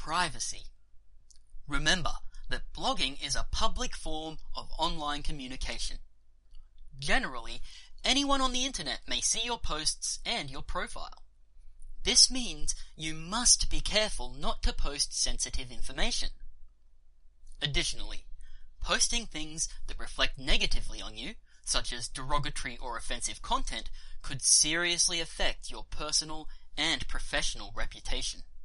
privacy. Remember that blogging is a public form of online communication. Generally, anyone on the internet may see your posts and your profile. This means you must be careful not to post sensitive information. Additionally, posting things that reflect negatively on you, such as derogatory or offensive content, could seriously affect your personal and professional reputation.